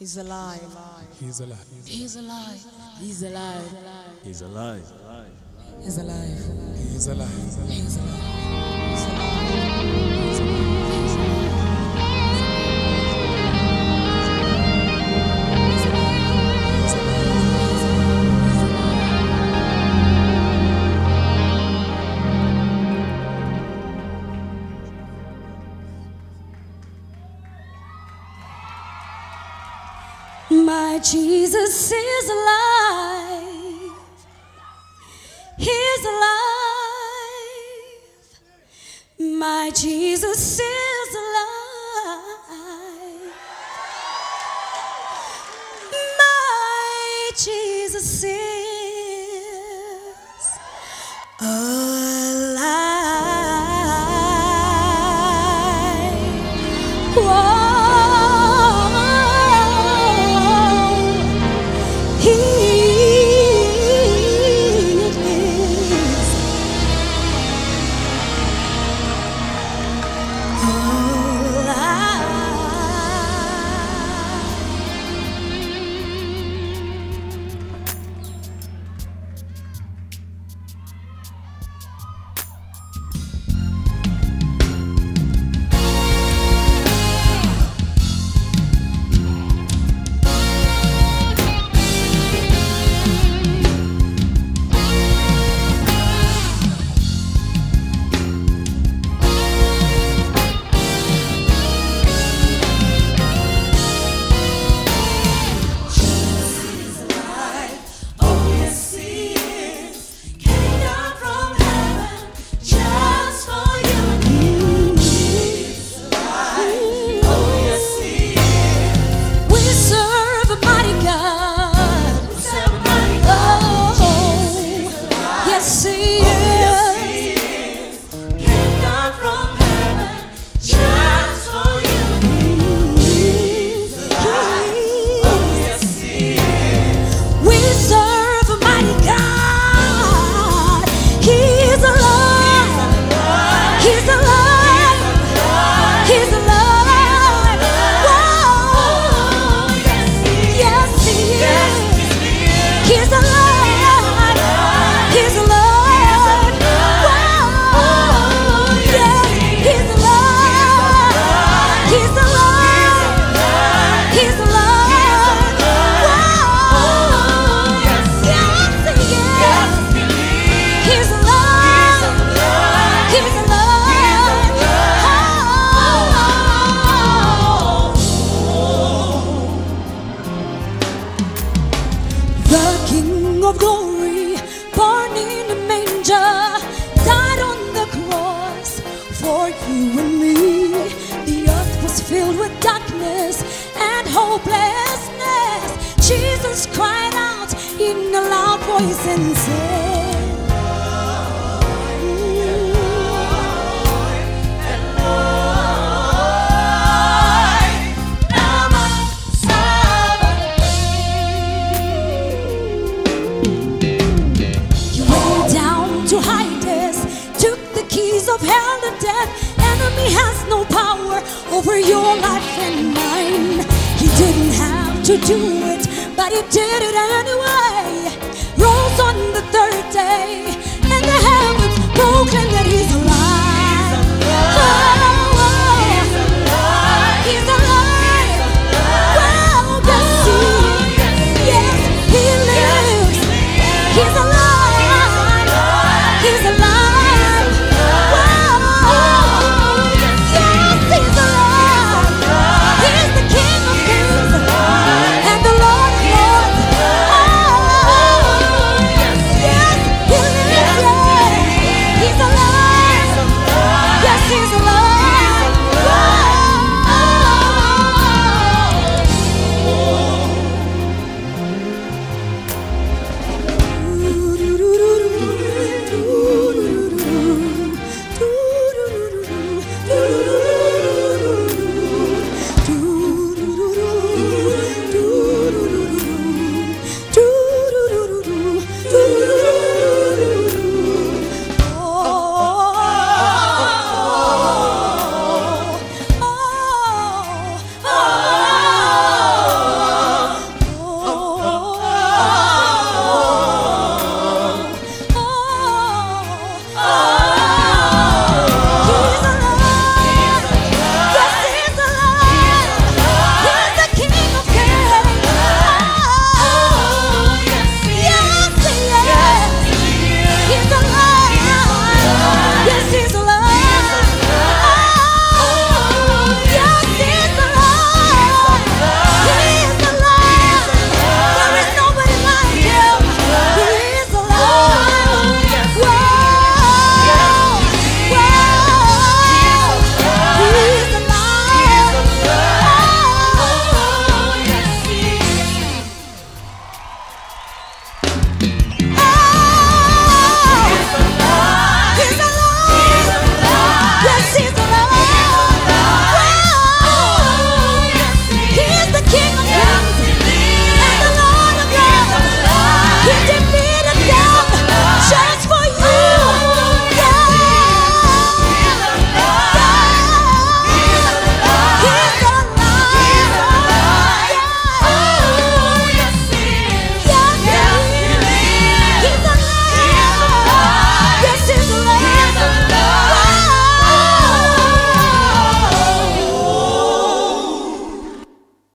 He's alive. He's alive. He's alive. He's alive. He's alive. He's alive. He's alive. He's alive. My Jesus is alive. He's alive. My Jesus is alive. My Jesus is alive. Whoa. Of glory, born in a manger, died on the cross for you and me. The earth was filled with darkness and hopelessness. Jesus cried out in a loud voice and said, to Hades, took the keys of hell and death. Enemy has no power over your life and mine. He didn't have to do it, but he did it anyway. Rose on the third day,